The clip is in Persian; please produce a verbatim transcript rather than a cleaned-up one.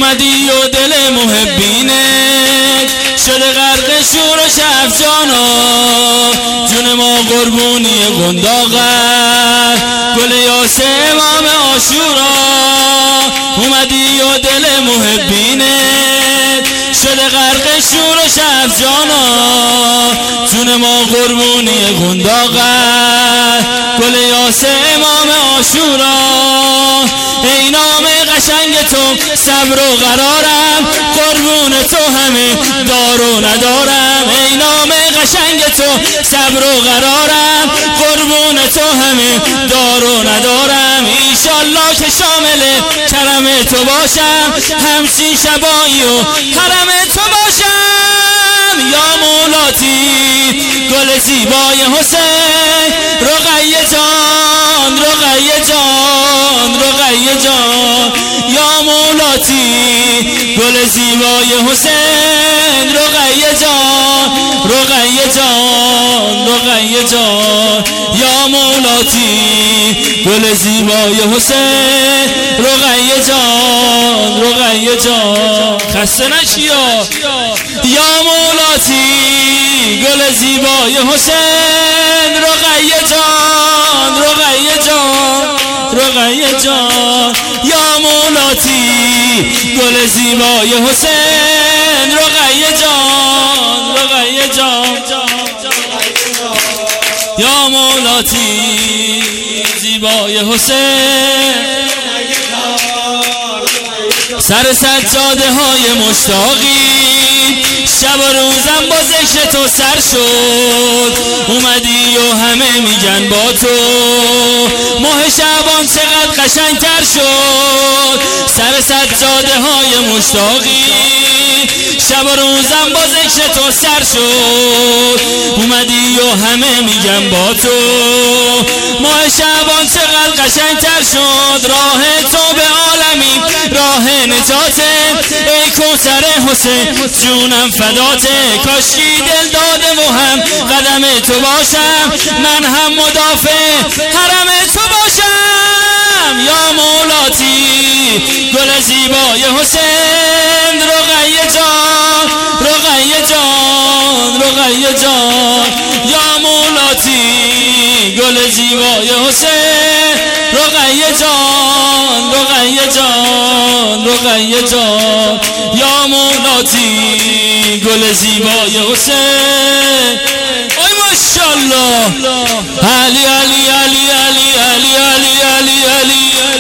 اومدی و دل محبینت شده غرق شور و شفجانا، جون ما قربونی قنداقت گل یاس امام عاشورا. اومدی و دل محبینت شده غرق شور و شفجانا، جون ما قربونی قنداقت گل یاس امام عاشورا. ای نام قشنگ تو صبر و قرارم، قربون تو همه دار و ندارم. ای نام قشنگ تو صبر و قرارم، قربون تو همه دار و ندارم. ایشالله که شامل کرم تو باشم، همچین شبایی و حرم تو باشم. یا مولاتی گل زیبای حسین، رقیه جان رقیه جان رقیه جان. یا مولاتی گل زیبای حسین، رقیه جان رقیه جان رقیه جان. یا مولاتی گل زیبای حسین، رقیه جان رقیه جان. خسته نشیا. یا مولاتی گل زیبای حسین، رقیه جان رقیه جان رقیه جان. یا مولاتی گل زیبای حسین، رقیه جان رقیه جان. یا مولاتی زیبای حسین، سر سجاده های مشتاقی شب و روزم با ذکر تو سر شد. اومدی و همه میگن با تو ماه شعبان چقدر قشنگتر شد. سر سجاده های مشتاقی شب و روزم با ذکر تو سر شد. اومدی و همه میگن با تو ماه شعبان چقدر قشنگتر شد. راه تو به عالمی راه نجاته، ای کوثر حسین جونم فداته. کاشکی دل داده و هم قدم تو باشم، من هم مدافع حرم تو باشم. یا مولاتی گل زیبای حسین، رقیه جان رقیه جان رقیه جان. یا مولاتی گل زیبای حسین، رقیه جان رقیه جان رقیه جان. یا مولاتی گل زیبای حسین. ای ماشاءالله. علی علی علی علی علی علی علی علی